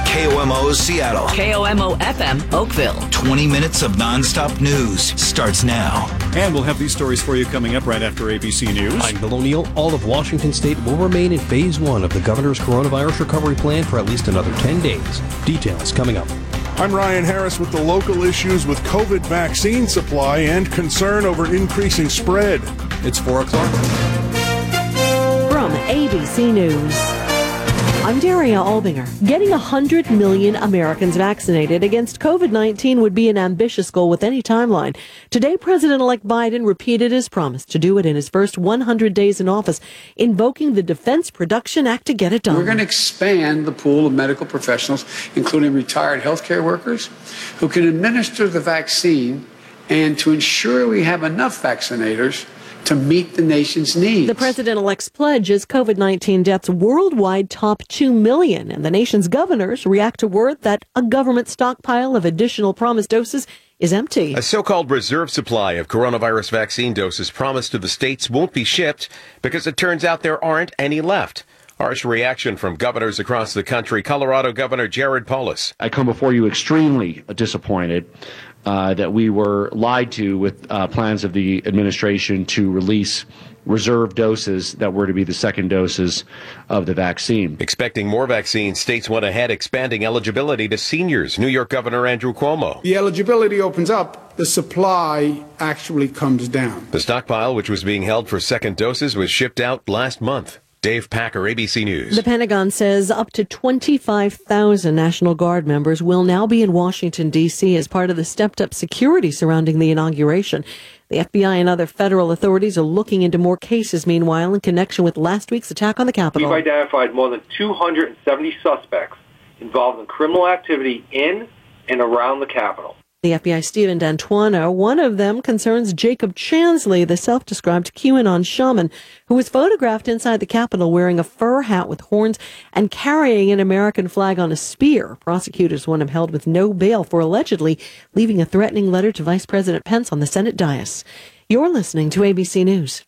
KOMO Seattle. KOMO FM Oakville. 20 minutes of nonstop news starts now. And we'll have these stories for you coming up right after ABC News. I'm Bill O'Neill. All of Washington State will remain in Phase 1 of the governor's coronavirus recovery plan for at least another 10 days. Details coming up. I'm Ryan Harris with the local issues with COVID vaccine supply and concern over increasing spread. It's 4 o'clock. From ABC News, I'm Daria Albinger. Getting 100 million Americans vaccinated against COVID-19 would be an ambitious goal with any timeline. Today, President-elect Biden repeated his promise to do it in his first 100 days in office, invoking the Defense Production Act to get it done. We're going to expand the pool of medical professionals, including retired healthcare workers, who can administer the vaccine and to ensure we have enough vaccinators to meet the nation's needs. The president-elect's pledge is COVID-19 deaths worldwide top 2 million, and the nation's governors react to word that a government stockpile of additional promised doses is empty. A so-called reserve supply of coronavirus vaccine doses promised to the states won't be shipped because it turns out there aren't any left. Harsh reaction from governors across the country. Colorado Governor Jared Polis. I come before you extremely disappointed that we were lied to with plans of the administration to release reserve doses that were to be the second doses of the vaccine. Expecting more vaccines, states went ahead expanding eligibility to seniors. New York Governor Andrew Cuomo. The eligibility opens up, the supply actually comes down. The stockpile, which was being held for second doses, was shipped out last month. Dave Packer, ABC News. The Pentagon says up to 25,000 National Guard members will now be in Washington, D.C. as part of the stepped-up security surrounding the inauguration. The FBI and other federal authorities are looking into more cases, meanwhile, in connection with last week's attack on the Capitol. We've identified more than 270 suspects involved in criminal activity in and around the Capitol. The FBI Stephen D'Antuono, one of them concerns Jacob Chansley, the self-described QAnon shaman, who was photographed inside the Capitol wearing a fur hat with horns and carrying an American flag on a spear. Prosecutors want him held with no bail for allegedly leaving a threatening letter to Vice President Pence on the Senate dais. You're listening to ABC News.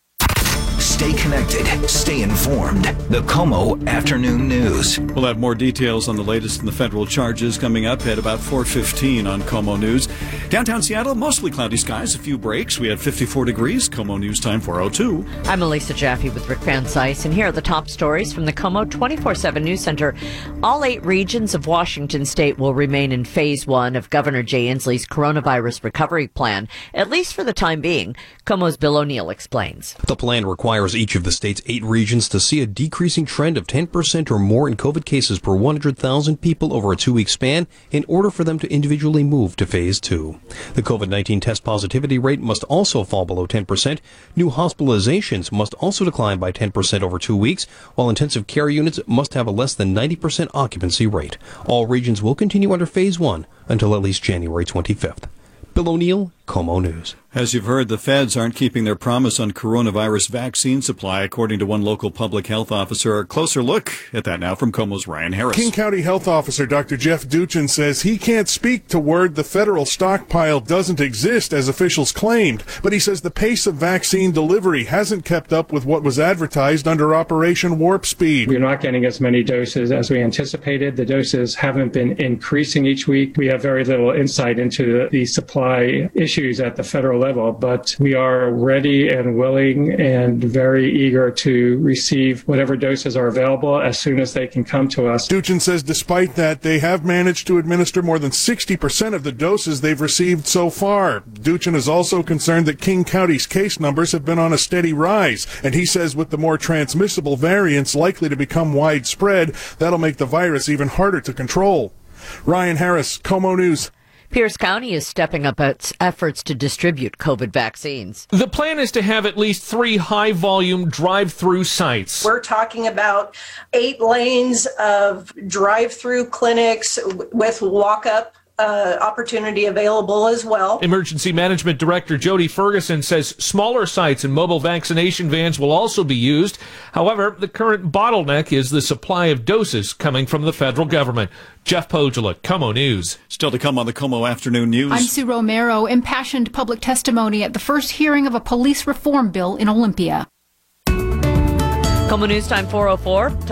Stay connected. Stay informed. The KOMO Afternoon News. We'll have more details on the latest in the federal charges coming up at about 4:15 on KOMO News. Downtown Seattle, mostly cloudy skies, a few breaks. We had 54 degrees. KOMO News Time 4:02. I'm Elisa Jaffe with Rick Van Sice, and here are the top stories from the KOMO 24/7 News Center. All 8 regions of Washington State will remain in Phase 1 of Governor Jay Inslee's coronavirus recovery plan, at least for the time being. KOMO's Bill O'Neill explains. The plan requires each of the state's 8 regions to see a decreasing trend of 10% or more in COVID cases per 100,000 people over a 2-week span in order for them to individually move to Phase 2. The COVID-19 test positivity rate must also fall below 10%. New hospitalizations must also decline by 10% over 2 weeks, while intensive care units must have a less than 90% occupancy rate. All regions will continue under Phase 1 until at least January 25th. Bill O'Neill, KOMO News. As you've heard, the feds aren't keeping their promise on coronavirus vaccine supply, according to one local public health officer. A closer look at that now from KOMO's Ryan Harris. King County Health Officer Dr. Jeff Duchin says he can't speak to word the federal stockpile doesn't exist as officials claimed, but he says the pace of vaccine delivery hasn't kept up with what was advertised under Operation Warp Speed. We're not getting as many doses as we anticipated. The doses haven't been increasing each week. We have very little insight into the supply issues at the federal level, but we are ready and willing and very eager to receive whatever doses are available as soon as they can come to us. Duchin says despite that, they have managed to administer more than 60% of the doses they've received so far. Duchin is also concerned that King County's case numbers have been on a steady rise, and he says with the more transmissible variants likely to become widespread, that'll make the virus even harder to control. Ryan Harris, KOMO News. Pierce County is stepping up its efforts to distribute COVID vaccines. The plan is to have at least 3 high-volume drive-through sites. We're talking about 8 lanes of drive-through clinics with walk-up opportunity available as well. Emergency Management Director Jody Ferguson says smaller sites and mobile vaccination vans will also be used. However, the current bottleneck is the supply of doses coming from the federal government. Jeff Pogela, KOMO News. Still to come on the KOMO Afternoon News. I'm Sue Romero. Impassioned public testimony at the first hearing of a police reform bill in Olympia. KOMO News Time 4:04. Time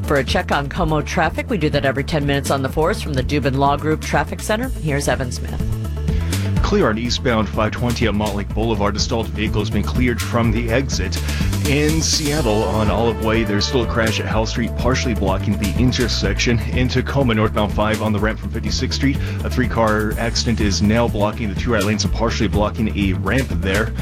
For a check on Como traffic, we do that every 10 minutes on the 4s from the Dubin Law Group Traffic Center. Here's Evan Smith. Clear on eastbound 520 at Montlake Boulevard. A stalled vehicle has been cleared from the exit. In Seattle on Olive Way, there's still a crash at Howell Street, partially blocking the intersection. In Tacoma, northbound 5 on the ramp from 56th Street. A 3-car accident is now blocking the 2 right lanes and partially blocking a ramp there.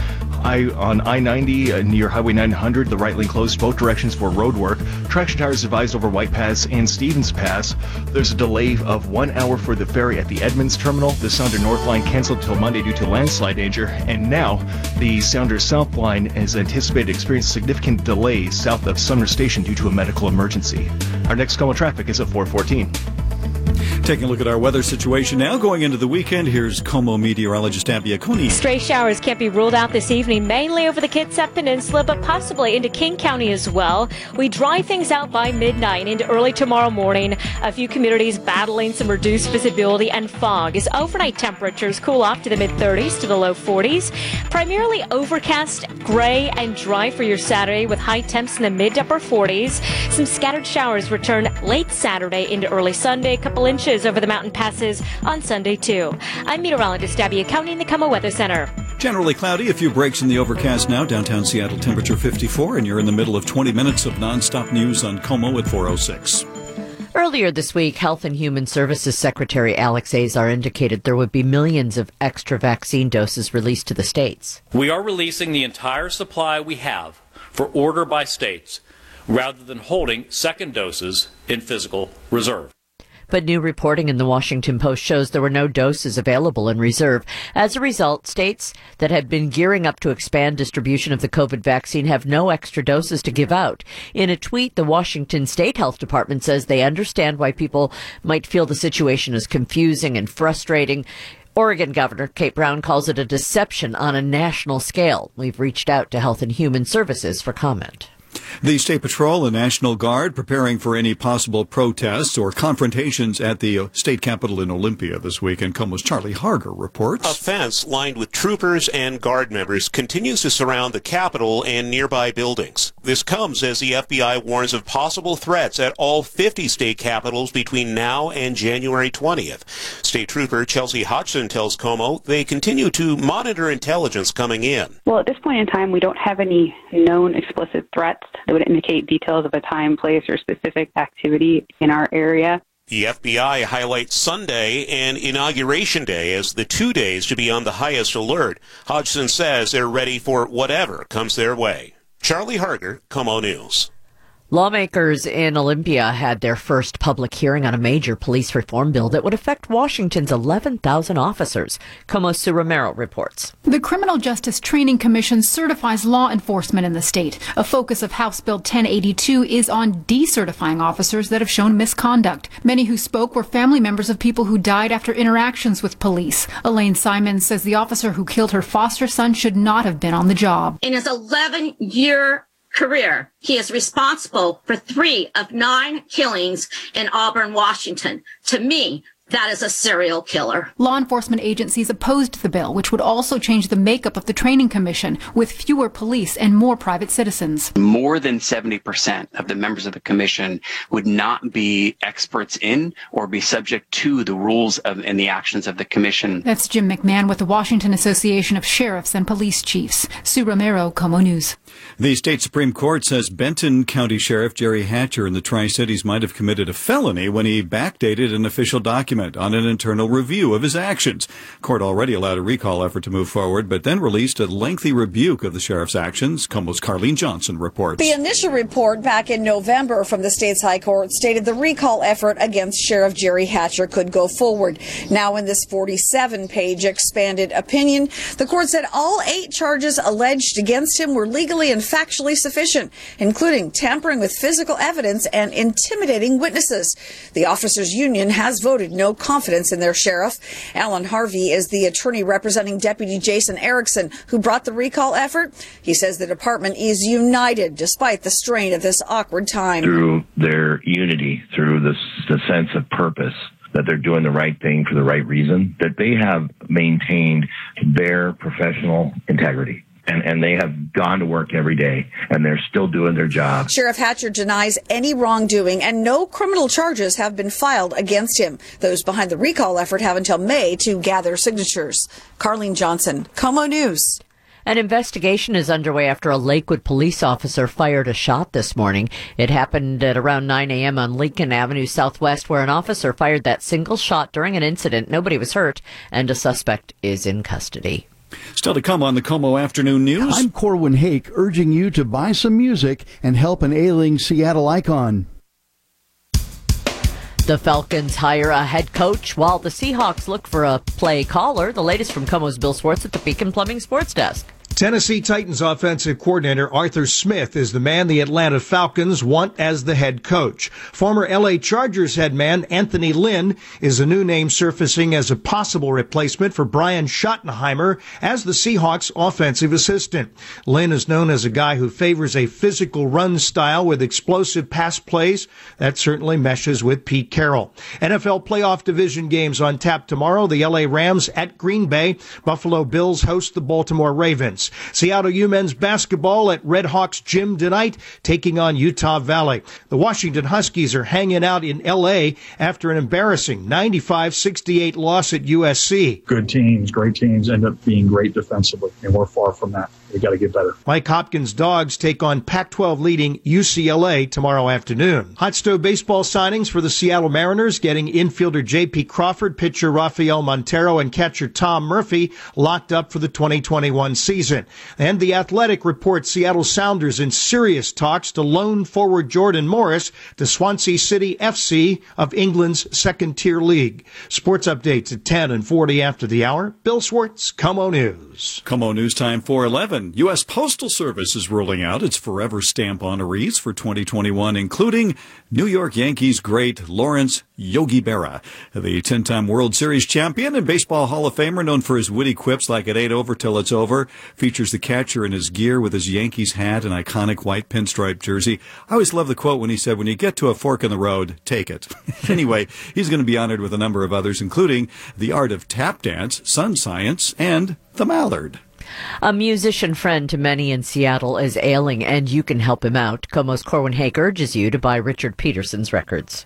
On I-90 near Highway 900, the right lane closed both directions for road work. Traction tires advised over White Pass and Stevens Pass. There's a delay of 1 hour for the ferry at the Edmonds Terminal. The Sounder North line canceled till Monday due to landslide danger. And now the Sounder South line is anticipated to experience significant delays south of Sumner Station due to a medical emergency. Our next Como traffic is at 4:14. Taking a look at our weather situation now. Going into the weekend, here's Como meteorologist Abby Acuni. Stray showers can't be ruled out this evening, mainly over the Kitsap Peninsula, but possibly into King County as well. We dry things out by midnight into early tomorrow morning. A few communities battling some reduced visibility and fog as overnight temperatures cool off to the mid-30s to the low 40s. Primarily overcast, gray, and dry for your Saturday with high temps in the mid to upper 40s. Some scattered showers return late Saturday into early Sunday. A couple inches over the mountain passes on Sunday, too. I'm meteorologist Abby Accounting in the Como Weather Center. Generally cloudy, a few breaks in the overcast now. Downtown Seattle temperature 54, and you're in the middle of 20 minutes of nonstop news on Como at 4:06. Earlier this week, Health and Human Services Secretary Alex Azar indicated there would be millions of extra vaccine doses released to the states. We are releasing the entire supply we have for order by states, rather than holding second doses in physical reserve. But new reporting in the Washington Post shows there were no doses available in reserve. As a result, states that had been gearing up to expand distribution of the COVID vaccine have no extra doses to give out. In a tweet, the Washington State Health Department says they understand why people might feel the situation is confusing and frustrating. Oregon Governor Kate Brown calls it a deception on a national scale. We've reached out to Health and Human Services for comment. The State Patrol and National Guard preparing for any possible protests or confrontations at the state capitol in Olympia this week. And Como's Charlie Harger reports. A fence lined with troopers and guard members continues to surround the Capitol and nearby buildings. This comes as the FBI warns of possible threats at all 50 state capitals between now and January 20th. State Trooper Chelsea Hodgson tells Como they continue to monitor intelligence coming in. Well, at this point in time, we don't have any known explicit threats that would indicate details of a time, place, or specific activity in our area. The FBI highlights Sunday and Inauguration Day as the 2 days to be on the highest alert. Hodgson says they're ready for whatever comes their way. Charlie Harger, Como News. Lawmakers in Olympia had their first public hearing on a major police reform bill that would affect Washington's 11,000 officers. Como Sue Romero reports. The Criminal Justice Training Commission certifies law enforcement in the state. A focus of House Bill 1082 is on decertifying officers that have shown misconduct. Many who spoke were family members of people who died after interactions with police. Elaine Simons says the officer who killed her foster son should not have been on the job. In his 11-year career, he is responsible for 3 of 9 killings in Auburn, Washington. To me, that is a serial killer. Law enforcement agencies opposed the bill, which would also change the makeup of the training commission with fewer police and more private citizens. More than 70% of the members of the commission would not be experts in or be subject to the rules and the actions of the commission. That's Jim McMahon with the Washington Association of Sheriffs and Police Chiefs. Sue Romero, Como News. The state Supreme Court says Benton County Sheriff Jerry Hatcher in the Tri-Cities might have committed a felony when he backdated an official document on an internal review of his actions. Court already allowed a recall effort to move forward, but then released a lengthy rebuke of the sheriff's actions. Como's Carlene Johnson reports. The initial report back in November from the state's high court stated the recall effort against Sheriff Jerry Hatcher could go forward. Now in this 47-page expanded opinion, the court said all 8 charges alleged against him were legally and factually sufficient, including tampering with physical evidence and intimidating witnesses. The officers' union has voted no confidence in their sheriff. Alan Harvey is the attorney representing Deputy Jason Erickson, who brought the recall effort. He says the department is united despite the strain of this awkward time. Through their unity, through the sense of purpose, that they're doing the right thing for the right reason, that they have maintained their professional integrity. And they have gone to work every day, and they're still doing their job. Sheriff Hatcher denies any wrongdoing, and no criminal charges have been filed against him. Those behind the recall effort have until May to gather signatures. Carlene Johnson, KOMO News. An investigation is underway after a Lakewood police officer fired a shot this morning. It happened at around 9 a.m. on Lincoln Avenue Southwest, where an officer fired that single shot during an incident. Nobody was hurt, and a suspect is in custody. Still to come on the KOMO Afternoon News. I'm Corwin Hake, urging you to buy some music and help an ailing Seattle icon. The Falcons hire a head coach while the Seahawks look for a play caller. The latest from KOMO's Bill Swartz at the Beacon Plumbing Sports Desk. Tennessee Titans offensive coordinator Arthur Smith is the man the Atlanta Falcons want as the head coach. Former LA Chargers head man Anthony Lynn is a new name surfacing as a possible replacement for Brian Schottenheimer as the Seahawks offensive assistant. Lynn is known as a guy who favors a physical run style with explosive pass plays. That certainly meshes with Pete Carroll. NFL playoff division games on tap tomorrow. The LA Rams at Green Bay. Buffalo Bills host the Baltimore Ravens. Seattle U men's basketball at Red Hawks Gym tonight, taking on Utah Valley. The Washington Huskies are hanging out in L.A. after an embarrassing 95-68 loss at USC. Good teams, great teams end up being great defensively, and we're far from that. We got to get better. Mike Hopkins' Dogs take on Pac-12 leading UCLA tomorrow afternoon. Hot stove baseball signings for the Seattle Mariners, getting infielder J.P. Crawford, pitcher Rafael Montero, and catcher Tom Murphy locked up for the 2021 season. And The Athletic reports Seattle Sounders in serious talks to loan forward Jordan Morris to Swansea City FC of England's second-tier league. Sports updates at 10 and 40 after the hour. Bill Swartz, KOMO News. KOMO News time 4:11. U.S. Postal Service is rolling out its Forever Stamp honorees for 2021, including New York Yankees great Lawrence Yogi Berra, the 10-time World Series champion and Baseball Hall of Famer known for his witty quips like "It ain't over till it's over." Features the catcher in his gear with his Yankees hat and iconic white pinstripe jersey. I always love the quote when he said, "When you get to a fork in the road, take it." Anyway, he's going to be honored with a number of others, including The Art of Tap Dance, Sun Science, and The Mallard. A musician friend to many in Seattle is ailing, and you can help him out. KOMO's Corwin Hake urges you to buy Richard Peterson's records.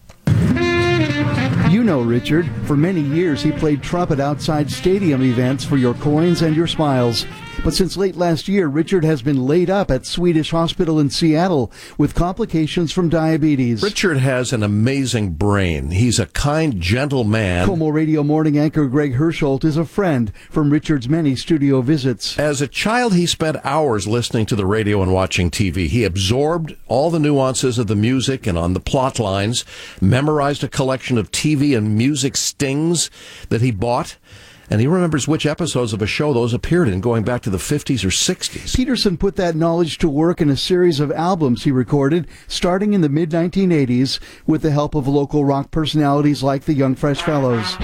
You know Richard. For many years, he played trumpet outside stadium events for your coins and your smiles. But since late last year, Richard has been laid up at Swedish Hospital in Seattle with complications from diabetes. Richard has an amazing brain. He's a kind, gentle man. KOMO Radio morning anchor Greg Hersholt is a friend from Richard's many studio visits. As a child, he spent hours listening to the radio and watching TV. He absorbed all the nuances of the music and on the plot lines, memorized a collection of TV and music stings that he bought. And he remembers which episodes of a show those appeared in going back to the 50s or 60s. Peterson put that knowledge to work in a series of albums he recorded starting in the mid-1980s with the help of local rock personalities like the Young Fresh Fellows.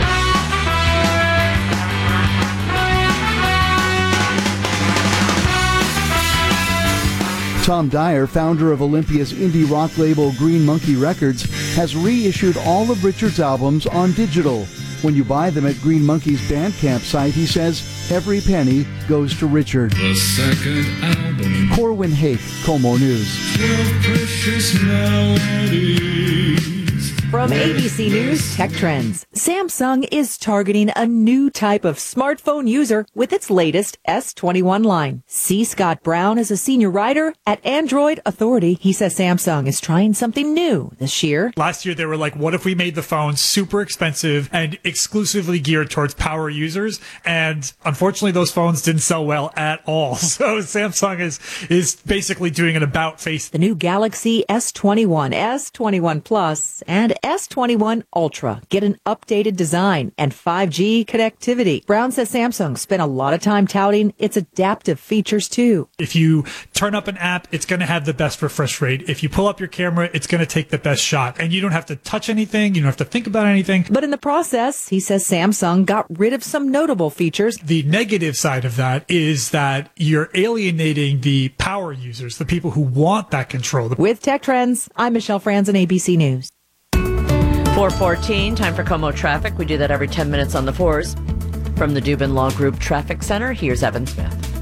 Tom Dyer, founder of Olympia's indie rock label Green Monkey Records, has reissued all of Richard's albums on digital. When you buy them at Green Monkey's Bandcamp site, he says every penny goes to Richard. The second album. Corwin Hake, KOMO News. 12 precious melodies. From ABC News Tech Trends, Samsung is targeting a new type of smartphone user with its latest S21 line. C. Scott Brown is a senior writer at Android Authority. He says Samsung is trying something new this year. Last year, they were like, what if we made the phone super expensive and exclusively geared towards power users? And unfortunately, those phones didn't sell well at all. So Samsung is basically doing an about face. The new Galaxy S21, S21 Plus, and S21 Ultra get an updated design and 5G connectivity. Brown says Samsung spent a lot of time touting its adaptive features too. If you turn up an app, it's going to have the best refresh rate. If you pull up your camera, it's going to take the best shot. And you don't have to touch anything. You don't have to think about anything. But in the process, he says Samsung got rid of some notable features. The negative side of that is that you're alienating the power users, the people who want that control. With Tech Trends, I'm Michelle Franzen, ABC News. 4:14, time for KOMO traffic. We do that every 10 minutes on the 4s. From the Dubin Law Group Traffic Center, here's Evan Smith.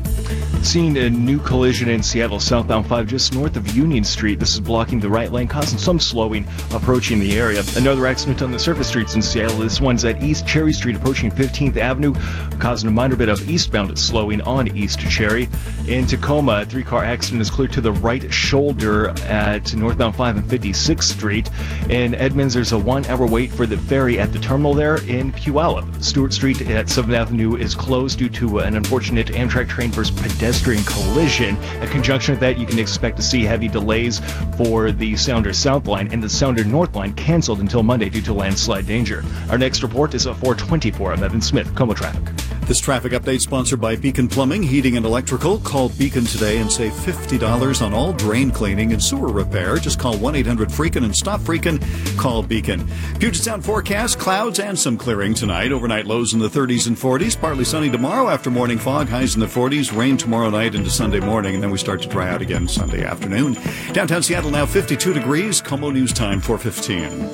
Seeing a new collision in Seattle southbound 5 just north of Union Street. This is blocking the right lane, causing some slowing approaching the area. Another accident on the surface streets in Seattle. This one's at East Cherry Street approaching 15th Avenue, causing a minor bit of eastbound slowing on East Cherry. In Tacoma, a 3-car accident is clear to the right shoulder at northbound 5 and 56th Street. In Edmonds, there's a 1-hour wait for the ferry at the terminal there. In Puyallup, Stewart Street at 7th Avenue is closed due to an unfortunate Amtrak train versus pedestrian collision. In conjunction with that, you can expect to see heavy delays for the Sounder South Line, and the Sounder North Line canceled until Monday due to landslide danger. Our next report is at 4:24. I'm Evan Smith, KOMO Traffic. This traffic update sponsored by Beacon Plumbing, Heating and Electrical. Call Beacon today and save $50 on all drain cleaning and sewer repair. Just call 1-800-FREAKIN' and stop freaking. Call Beacon. Puget Sound forecast, clouds and some clearing tonight. Overnight lows in the 30s and 40s. Partly sunny tomorrow after morning fog. Highs in the 40s. Rain tomorrow night into Sunday morning, and then we start to dry out again Sunday afternoon. Downtown Seattle now 52 degrees. KOMO News Time 4:15.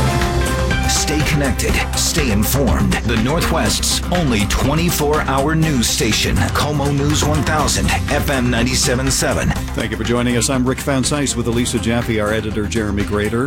Stay connected. Stay informed. The Northwest's only 24-hour news station. KOMO News 1000, FM 97.7. Thank you for joining us. I'm Rick Van Cise with Elisa Jaffe, our editor, Jeremy Grader.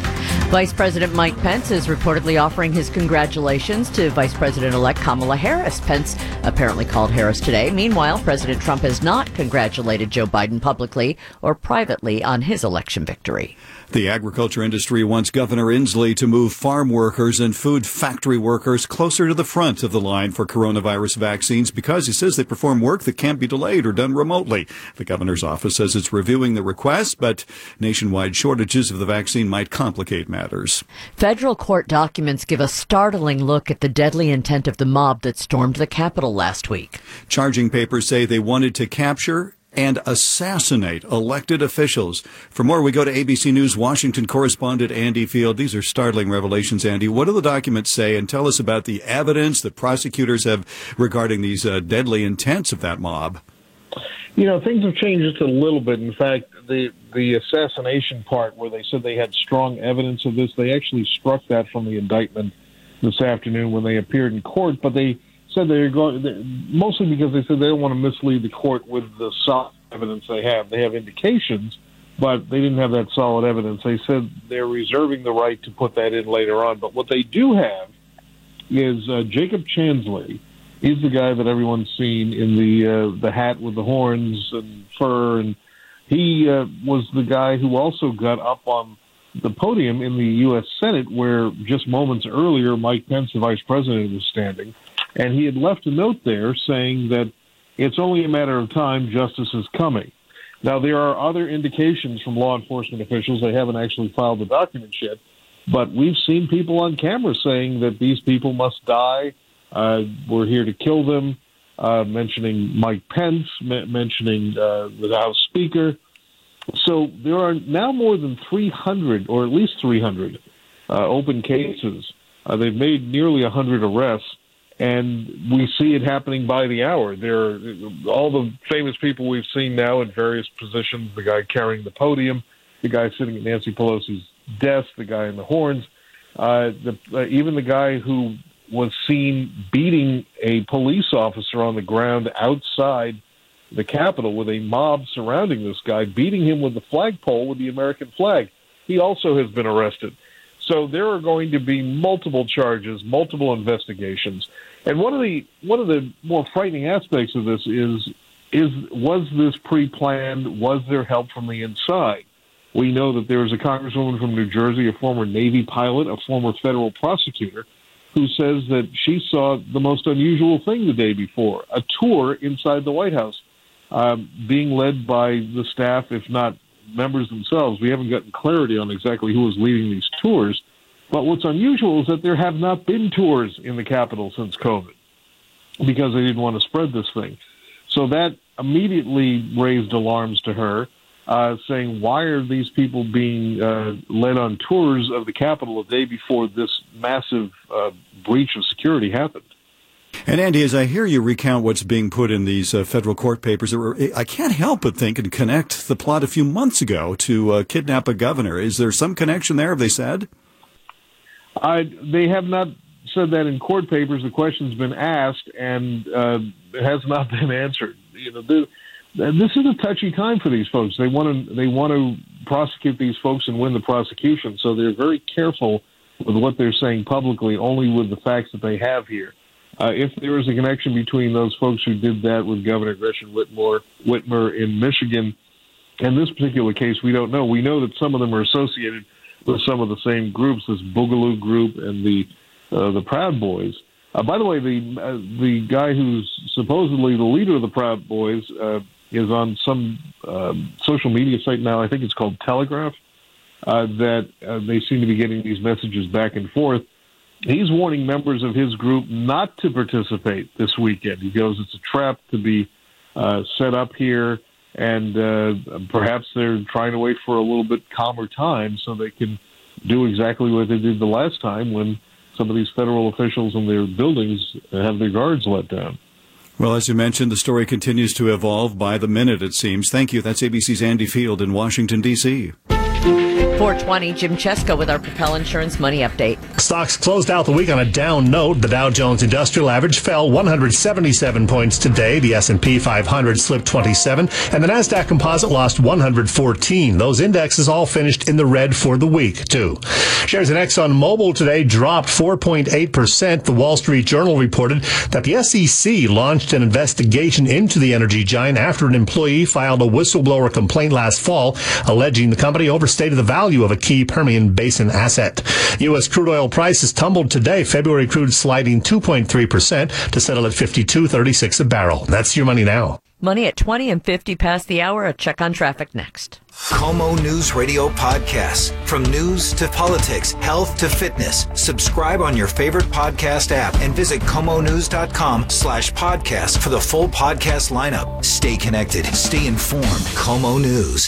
Vice President Mike Pence is reportedly offering his congratulations to Vice President-elect Kamala Harris. Pence apparently called Harris today. Meanwhile, President Trump has not congratulated Joe Biden publicly or privately on his election victory. The agriculture industry wants Governor Inslee to move farm workers and food factory workers closer to the front of the line for coronavirus vaccines because he says they perform work that can't be delayed or done remotely. The governor's office says it's reviewing the request, but nationwide shortages of the vaccine might complicate matters. Federal court documents give a startling look at the deadly intent of the mob that stormed the Capitol last week. Charging papers say they wanted to capture and assassinate elected officials. For more, we go to ABC News Washington correspondent Andy Field. These are startling revelations, Andy. What do the documents say? And tell us about the evidence that prosecutors have regarding these deadly intents of that mob. You know, things have changed just a little bit. In fact, the assassination part where they said they had strong evidence of this, they actually struck that from the indictment this afternoon when they appeared in court. But they said they're going, mostly because they said they don't want to mislead the court with the solid evidence they have. They have indications, but they didn't have that solid evidence. They said they're reserving the right to put that in later on. But what they do have is Jacob Chansley. He's the guy that everyone's seen in the hat with the horns and fur, and he was the guy who also got up on the podium in the U.S. Senate where just moments earlier Mike Pence, the vice president, was standing. And he had left a note there saying that it's only a matter of time, justice is coming. Now, there are other indications from law enforcement officials. They haven't actually filed the documents yet. But we've seen people on camera saying that these people must die. We're here to kill them, mentioning Mike Pence, mentioning the House Speaker. So there are now more than 300, or at least 300, open cases. They've made nearly 100 arrests. And we see it happening by the hour. There are all the famous people we've seen now in various positions, the guy carrying the podium, the guy sitting at Nancy Pelosi's desk, the guy in the horns, even the guy who was seen beating a police officer on the ground outside the Capitol with a mob surrounding this guy, beating him with the flagpole with the American flag. He also has been arrested. So there are going to be multiple charges, multiple investigations. And one of the more frightening aspects of this is was this pre-planned? Was there help from the inside? We know that there is a congresswoman from New Jersey, a former Navy pilot, a former federal prosecutor, who says that she saw the most unusual thing the day before, a tour inside the White House, being led by the staff, if not members themselves. We haven't gotten clarity on exactly who was leading these tours. But what's unusual is that there have not been tours in the Capitol since COVID because they didn't want to spread this thing. So that immediately raised alarms to her, saying, why are these people being led on tours of the Capitol a day before this massive breach of security happened? And Andy, as I hear you recount what's being put in these federal court papers, I can't help but think and connect the plot a few months ago to kidnap a governor. Is there some connection there, have they said? They have not said that in court papers the question's been asked and it has not been answered. This is a touchy time for these folks. They want to prosecute these folks and win the prosecution, so they're very careful with what they're saying publicly, only with the facts that they have here. If there is a connection between those folks who did that with Governor Gretchen Whitmer in Michigan and this particular case, we don't know. We know that some of them are associated with some of the same groups, this Boogaloo group and the Proud Boys. By the way, the guy who's supposedly the leader of the Proud Boys is on some social media site now. I think it's called Telegraph. That they seem to be getting these messages back and forth. He's warning members of his group not to participate this weekend. He goes, it's a trap to be set up here, and perhaps they're trying to wait for a little bit calmer time so they can do exactly what they did the last time when some of these federal officials in their buildings have their guards let down. Well, as you mentioned, the story continues to evolve by the minute, it seems. Thank you. That's ABC's Andy Field in Washington, D.C. 420, Jim Chesko with our Propel Insurance Money Update. Stocks closed out the week on a down note. The Dow Jones Industrial Average fell 177 points today. The S&P 500 slipped 27, and the Nasdaq Composite lost 114. Those indexes all finished in the red for the week, too. Shares in ExxonMobil today dropped 4.8%. The Wall Street Journal reported that the SEC launched an investigation into the energy giant after an employee filed a whistleblower complaint last fall, alleging the company overstated the value of a key Permian Basin asset. U.S. crude oil prices tumbled today. February crude sliding 2.3% to settle at $52.36 a barrel. That's your money now. Money at 20 and 50 past the hour. A check on traffic next. KOMO News Radio podcasts. From news to politics, health to fitness. Subscribe on your favorite podcast app and visit KOMOnews.com/podcast for the full podcast lineup. Stay connected. Stay informed. KOMO News.